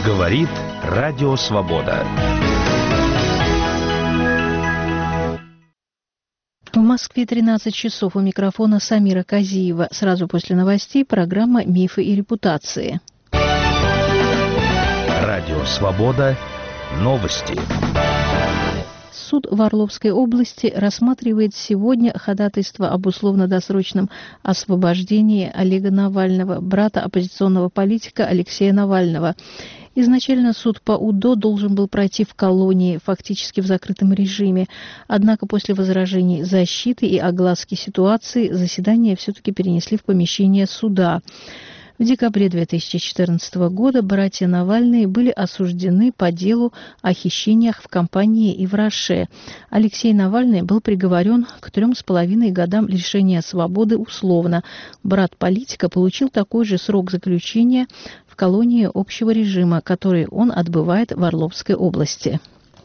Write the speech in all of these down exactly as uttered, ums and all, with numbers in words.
Говорит Радио Свобода. В Москве тринадцать часов. У микрофона Самира Казиева. Сразу после новостей программа «Мифы и репутации». Радио Свобода. Новости. Суд в Орловской области рассматривает сегодня ходатайство об условно-досрочном освобождении Олега Навального, брата оппозиционного политика Алексея Навального. Изначально суд по УДО должен был пройти в колонии, фактически в закрытом режиме. Однако после возражений защиты и огласки ситуации заседание все-таки перенесли в помещение суда. В декабре две тысячи четырнадцатого года братья Навальные были осуждены по делу о хищениях в компании Ивраше. Алексей Навальный был приговорен к трем с половиной годам лишения свободы условно. Брат политика получил такой же срок заключения в колонии общего режима, который он отбывает в Орловской области.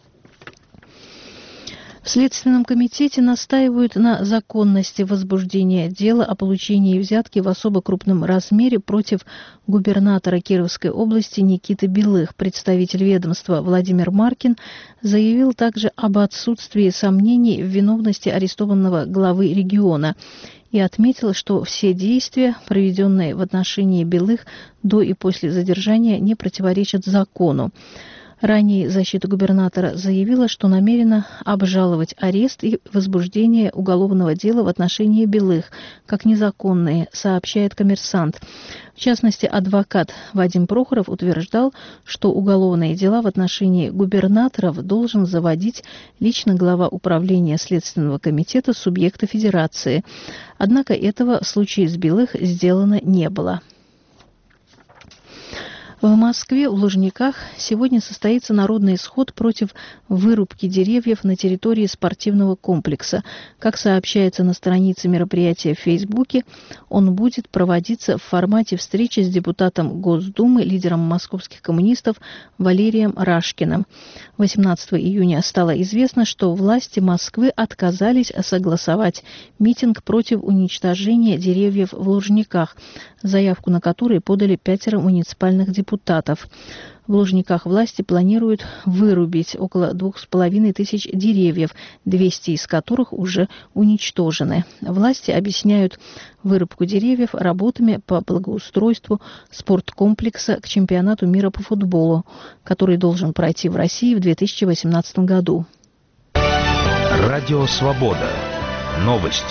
В Следственном комитете настаивают на законности возбуждения дела о получении взятки в особо крупном размере против губернатора Кировской области Никиты Белых. Представитель ведомства Владимир Маркин заявил также об отсутствии сомнений в виновности арестованного главы региона и отметил, что все действия, проведенные в отношении Белых до и после задержания, не противоречат закону. Ранее защита губернатора заявила, что намерена обжаловать арест и возбуждение уголовного дела в отношении Белых как незаконные, сообщает «Коммерсант». В частности, адвокат Вадим Прохоров утверждал, что уголовные дела в отношении губернаторов должен заводить лично глава управления Следственного комитета субъекта федерации. Однако этого в случае с Белых сделано не было. В Москве, в Лужниках, сегодня состоится народный сход против вырубки деревьев на территории спортивного комплекса. Как сообщается на странице мероприятия в Фейсбуке, он будет проводиться в формате встречи с депутатом Госдумы, лидером московских коммунистов Валерием Рашкиным. восемнадцатого июня стало известно, что власти Москвы отказались согласовать митинг против уничтожения деревьев в Лужниках, заявку на который подали пятеро муниципальных депутатов. депутатов. В Лужниках власти планируют вырубить около двух с половиной тысяч деревьев, двести из которых уже уничтожены. Власти объясняют вырубку деревьев работами по благоустройству спорткомплекса к чемпионату мира по футболу, который должен пройти в России в две тысячи восемнадцатом году. Радио Свобода. Новости.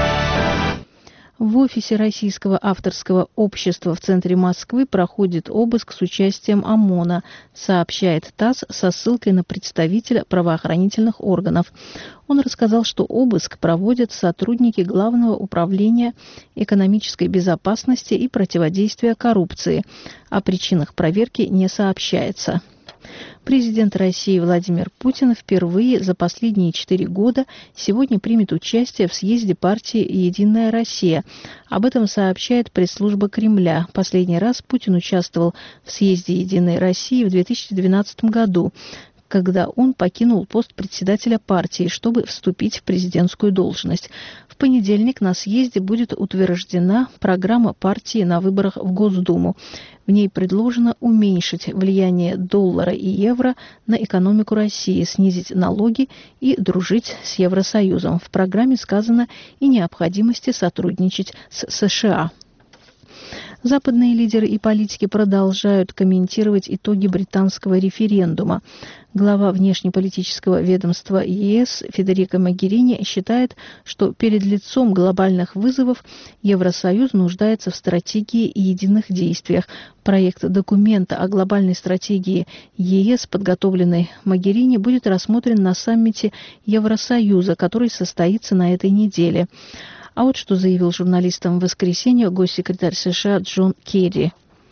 В офисе Российского авторского общества в центре Москвы проходит обыск с участием ОМОНа, сообщает ТАСС со ссылкой на представителя правоохранительных органов. Он рассказал, что обыск проводят сотрудники Главного управления экономической безопасности и противодействия коррупции. О причинах проверки не сообщается. Президент России Владимир Путин впервые за последние четыре года сегодня примет участие в съезде партии «Единая Россия». Об этом сообщает пресс-служба Кремля. Последний раз Путин участвовал в съезде «Единой России» в две тысячи двенадцатом году, когда он покинул пост председателя партии, чтобы вступить в президентскую должность. В понедельник на съезде будет утверждена программа партии на выборах в Госдуму. В ней предложено уменьшить влияние доллара и евро на экономику России, снизить налоги и дружить с Евросоюзом. В программе сказано и необходимости сотрудничать с США. Западные лидеры и политики продолжают комментировать итоги британского референдума. Глава внешнеполитического ведомства ЕС Федерико Могерини считает, что перед лицом глобальных вызовов Евросоюз нуждается в стратегии и единых действиях. Проект документа о глобальной стратегии ЕС, подготовленный Могерини, будет рассмотрен на саммите Евросоюза, который состоится на этой неделе. А вот что заявил журналистам в воскресенье госсекретарь США Джон Керри.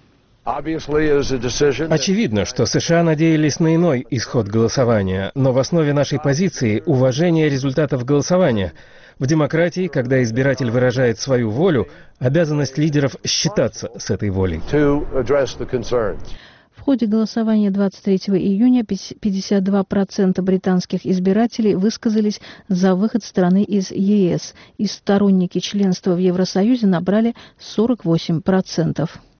Очевидно, что США надеялись на иной исход голосования, но в основе нашей позиции уважение результатов голосования. В демократии, когда избиратель выражает свою волю, обязанность лидеров считаться с этой волей. В ходе голосования двадцать третьего июня пятьдесят два процента британских избирателей высказались за выход страны из ЕС, и сторонники членства в Евросоюзе набрали сорок восемь процентов.